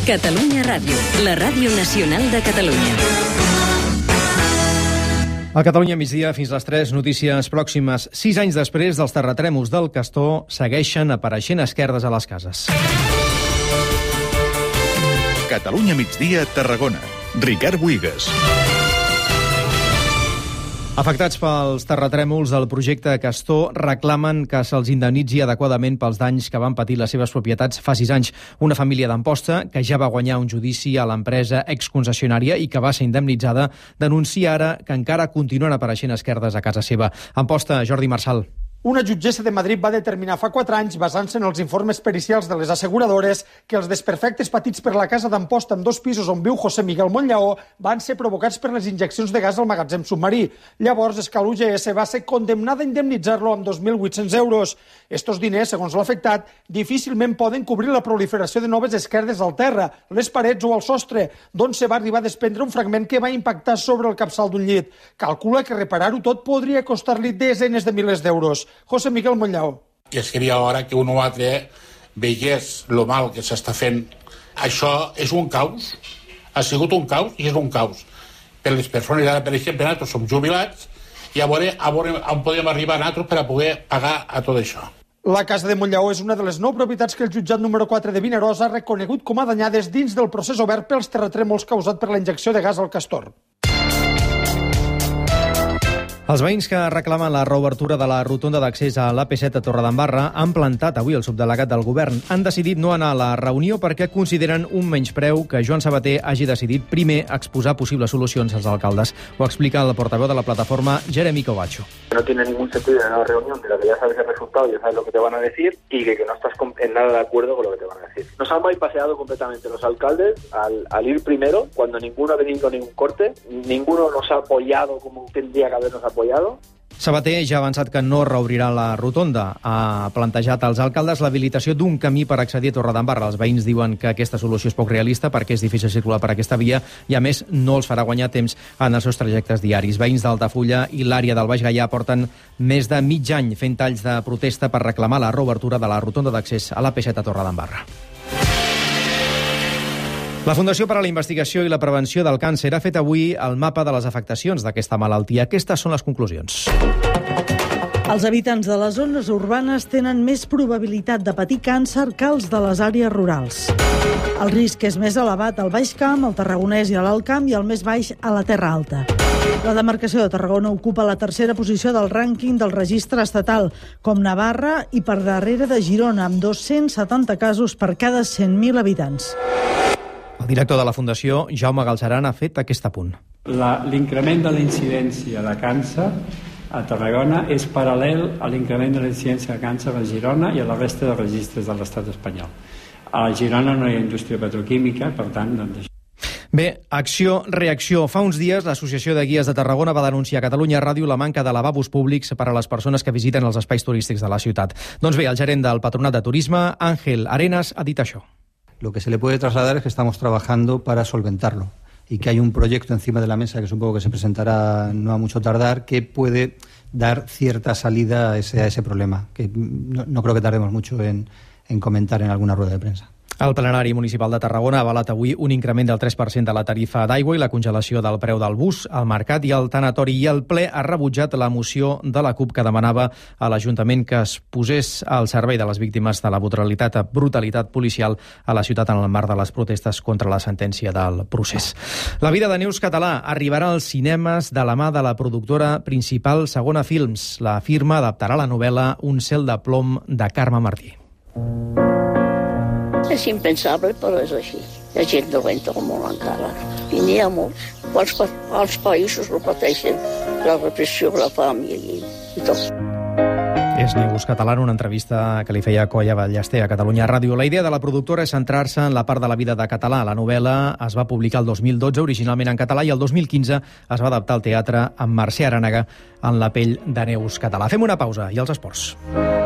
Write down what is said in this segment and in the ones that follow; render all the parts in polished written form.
Catalunya Ràdio, la ràdio nacional de Catalunya. A Catalunya migdia fins les 3, notícies pròximes. 6 anys després dels terratrèmols del Castor, segueixen apareixent esquerdes a les cases. Catalunya migdia, Tarragona. Ricard Buigas. Afectats pels terratrèmols, el projecte Castor reclamen que se'ls indemnitzi adequadament pels danys que van patir les seves propietats fa 6 anys. Una família d'Amposta, que ja va guanyar un judici a l'empresa exconcessionària i que va ser indemnitzada, denuncia ara que encara continuen apareixent esquerdes a casa seva. Amposta, Jordi Marçal. Una jutgessa de Madrid va determinar fa 4 anys, basant-se en els informes pericials de les asseguradores, que els desperfectes patits per la casa d'Amposta amb 2 pisos on viu José Miguel Monllaó van ser provocats per les injeccions de gas al magatzem submarí. Llavors, Escal UGS va ser condemnada a indemnitzar-lo amb 2.800 euros. Estos diners, segons l'afectat, difícilment poden cobrir la proliferació de noves esquerdes al terra, les parets o al sostre, d'on se va arribar a desprendre un fragment que va impactar sobre el capçal d'un llit. Calcula que reparar-ho tot podria costar-li desenes de milers d'euros. José Miguel Monllaó. I seria hora que un o altre veiés lo mal que s'està fent. Això és un caos, ha sigut un caos i és un caos. Per les persones, ara, per exemple, nosaltres som jubilats i a veure on podem arribar nosaltres per a poder pagar a tot això. La casa de Monllaó és una de les 9 propietats que el jutjat número 4 de Vinaròs ha reconegut com a danyades dins del procés obert pels terratrèmols causat per la injecció de gas al Castor. Els veïns que reclamen la reobertura de la rotonda d'accés a l'AP7 a Torredembarra han plantat avui el subdelegat del govern. Han decidit no anar a la reunió perquè consideren un menyspreu que Joan Sabater hagi decidit primer exposar possibles solucions als alcaldes. Ho explica el portaveu de la plataforma, Jeremy Covacho. No tiene ningún sentido en una reunión de la que ya sabes el resultado, ya sabes lo que te van a decir y que no estás en nada de acuerdo con lo que te van a decir. Nos han bypaseado completamente los alcaldes al ir primero, cuando ninguno ha venido ningún corte, ninguno nos ha apoyado como tendría que habernos apoyado. Sabater ja ha avançat que no reobrirà la rotonda. Ha plantejat als alcaldes l'habilitació d'un camí per accedir a Torredembarra. Els veïns diuen que aquesta solució és poc realista perquè és difícil circular per aquesta via i, a més, no els farà guanyar temps en els seus trajectes diaris. Veïns d'Altafulla i l'àrea del Baix Gaià porten més de mig any fent talls de protesta per reclamar la reobertura de la rotonda d'accés a l'AP7 a Torredembarra. La Fundació per a la Investigació i la Prevenció del Càncer ha fet avui el mapa de les afectacions d'aquesta malaltia. Aquestes són les conclusions. Els habitants de les zones urbanes tenen més probabilitat de patir càncer que els de les àrees rurals. El risc és més elevat al Baix Camp, al Tarragonès i a l'Alt Camp i el més baix a la Terra Alta. La demarcació de Tarragona ocupa la 3a posició del rànquing del registre estatal, com Navarra i per darrere de Girona, amb 270 casos per cada 100.000 habitants. El director de la Fundació, Jaume Galceran, ha fet aquest apunt. L'increment de la incidència de càncer a Tarragona és paral·lel a l'increment de la incidència de càncer a Girona i a la resta de registres de l'estat espanyol. A Girona no hi ha indústria petroquímica, per tant, doncs... Bé, acció-reacció. Fa uns dies l'Associació de Guies de Tarragona va denunciar a Catalunya Ràdio la manca de lavabos públics per a les persones que visiten els espais turístics de la ciutat. Doncs bé, el gerent del Patronat de Turisme, Àngel Arenas, ha dit això. Lo que se le puede trasladar es que estamos trabajando para solventarlo y que hay un proyecto encima de la mesa que supongo que se presentará no a mucho tardar que puede dar cierta salida a ese problema, que no creo que tardemos mucho en comentar en alguna rueda de prensa. El plenari municipal de Tarragona ha avalat avui un increment del 3% de la tarifa d'aigua i la congelació del preu del bus, al mercat i al tanatori. I el ple ha rebutjat la moció de la CUP que demanava a l'Ajuntament que es posés al servei de les víctimes de la brutalitat policial a la ciutat en el marc de les protestes contra la sentència del procés. La vida de Neus Català arribarà als cinemes de la mà de la productora principal Segona Films. La firma adaptarà la novel·la Un cel de plom de Carme Martí. És impensable, però és així. Hi ha gent dolenta com molt encara. I n'hi ha molts. Els països ho pateixen, la repressió, la fam i tot. És Neus Català en una entrevista que li feia Colla Ballester a Catalunya Ràdio. La idea de la productora és centrar-se en la part de la vida de Català. La novel·la es va publicar el 2012, originalment en català, i el 2015 es va adaptar al teatre amb Mercè Arànega en la pell de Neus Català. Fem una pausa i els esports.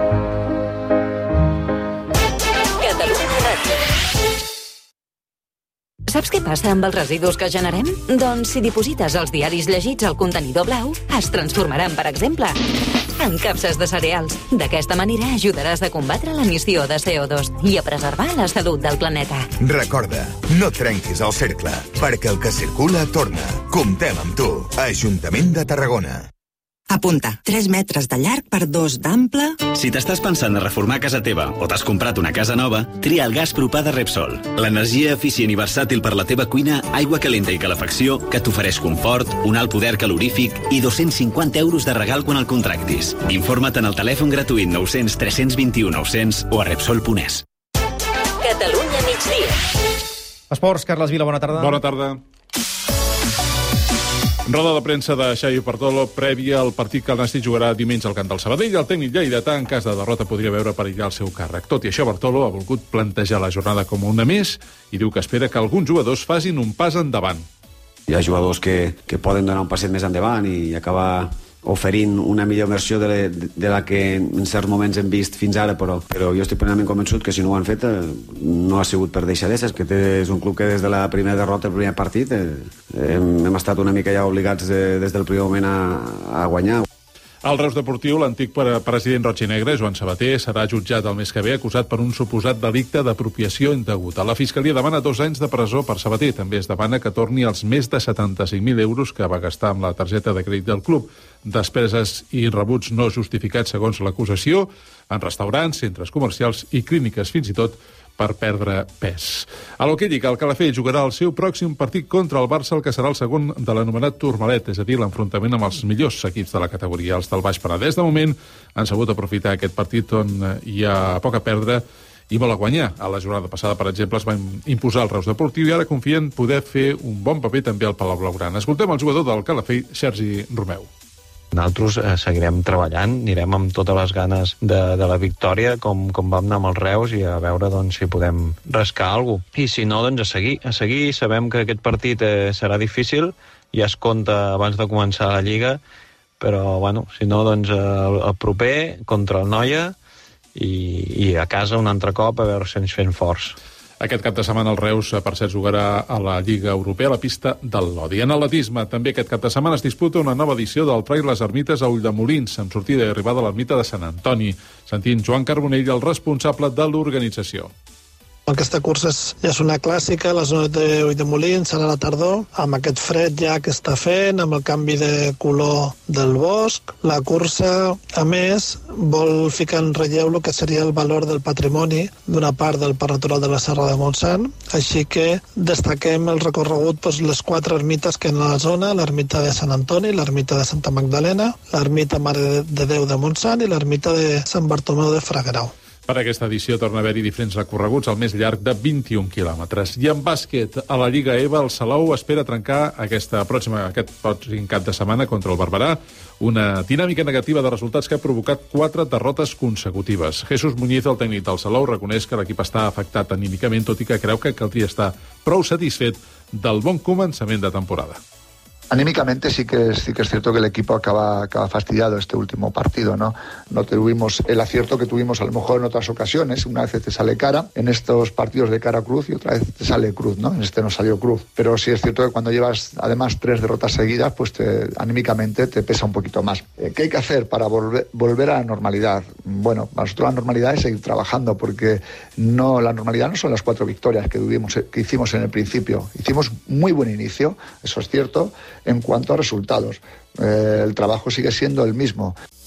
Saps què passa amb els residus que generem? Doncs si diposites els diaris llegits al contenidor blau, es transformaran, per exemple, en capses de cereals. D'aquesta manera ajudaràs a combatre l'emissió de CO2 i a preservar la salut del planeta. Recorda, no trenquis el cercle, perquè el que circula torna. Comptem amb tu. Ajuntament de Tarragona. Apunta, 3 metres de llarg per 2 d'ample... Si t'estàs pensant a reformar casa teva o t'has comprat una casa nova, tria el gas propà de Repsol. L'energia eficient i versàtil per la teva cuina, aigua calenta i calefacció, que t'ofereix confort, un alt poder calorífic i 250 euros de regal quan el contractis. Informa't en el telèfon gratuït 900 321 900 o a Repsol.es. Catalunya migdia. Esports, Carles Vila, bona tarda. Bona tarda. Roda de premsa de Xavi Bartolo prèvia al partit que el Nàstic jugarà diumenge al camp del Sabadell. El tècnic lleidatà, en cas de derrota, podria veure perillar el seu càrrec. Tot i això, Bartolo ha volgut plantejar la jornada com una més i diu que espera que alguns jugadors facin un pas endavant. Hi ha jugadors que poden donar un passet més endavant i acabar oferint una millor versió de la que en certs moments hem vist fins ara, però jo estic plenament convençut que si no ho han fet no ha sigut per deixadesses, que és un club que des de la primera derrota, el primer partit, hem estat una mica ja obligats des del primer moment a guanyar. Al Reus Deportiu, l'antic president roig i negre, Joan Sabater, serà jutjat el mes que ve acusat per un suposat delicte d'apropiació indeguda. La Fiscalia demana 2 anys de presó per Sabater. També es demana que torni els més de 75.000 euros que va gastar amb la targeta de crèdit del club. Despeses i rebuts no justificats segons l'acusació en restaurants, centres comercials i clíniques, fins i tot per perdre pes. A l'hoquei lliga, el Calafell jugarà el seu pròxim partit contra el Barça, el que serà el segon de l'anomenat Tourmalet, és a dir, l'enfrontament amb els millors equips de la categoria. Els del Baix Penedès, de moment, han sabut aprofitar aquest partit on hi ha poc a perdre i molt a guanyar. A la jornada passada, per exemple, es van imposar el Reus Deportiu i ara confien poder fer un bon paper també al Palau Blaugrana. Escoltem el jugador del Calafell, Sergi Romeu. Nosaltres seguirem treballant, anirem amb totes les ganes de la victòria, com vam anar amb els Reus, i a veure si podem rascar alguna cosa. I si no, a seguir. Sabem que aquest partit serà difícil, ja es compta abans de començar la Lliga, però si no, el proper contra el Noia i a casa un altre cop a veure si ens fem forts. Aquest cap de setmana el Reus, per cert, jugarà a la Lliga Europea a la pista del Lodi. En atletisme, també aquest cap de setmana es disputa una nova edició del Trail Les Ermites a Ulldemolins, amb sortida i arribada a l'ermita de Sant Antoni. Sentim Joan Carbonell, el responsable de l'organització. Aquesta cursa ja és una clàssica, la zona de Ulldemolins, serà a la tardor, amb aquest fred ja que està fent, amb el canvi de color del bosc. La cursa, a més, vol ficar en relleu el que seria el valor del patrimoni d'una part del Parc Natural de la Serra de Montsant, així que destaquem el recorregut, les 4 ermites que hi ha a la zona, l'ermita de Sant Antoni, l'ermita de Santa Magdalena, l'ermita Mare de Déu de Montsant i l'ermita de Sant Bartomeu de Fraguerau. Per aquesta edició torna a haver-hi diferents recorreguts, el més llarg de 21 quilòmetres. I en bàsquet, a la Lliga EVA, el Salou espera trencar aquest pròxim cap de setmana contra el Barberà, una dinàmica negativa de resultats que ha provocat 4 derrotes consecutives. Jesús Muñiz, el tècnic del Salou, reconeix que l'equip està afectat anímicament, tot i que creu que caldria estar prou satisfet del bon començament de temporada. Anímicamente sí que es cierto que el equipo acaba fastidiado este último partido, ¿no? No tuvimos el acierto que tuvimos a lo mejor en otras ocasiones. Una vez te sale cara, en estos partidos de cara cruz, y otra vez te sale cruz, ¿no? En este no salió cruz. Pero sí es cierto que cuando llevas además 3 derrotas seguidas, pues anímicamente te pesa un poquito más. ¿Qué hay que hacer para volver a la normalidad? Bueno, para nosotros la normalidad es seguir trabajando, porque la normalidad no son las 4 victorias que hicimos en el principio. Hicimos muy buen inicio, eso es cierto. En cuanto a resultados, el trabajo sigue siendo el mismo.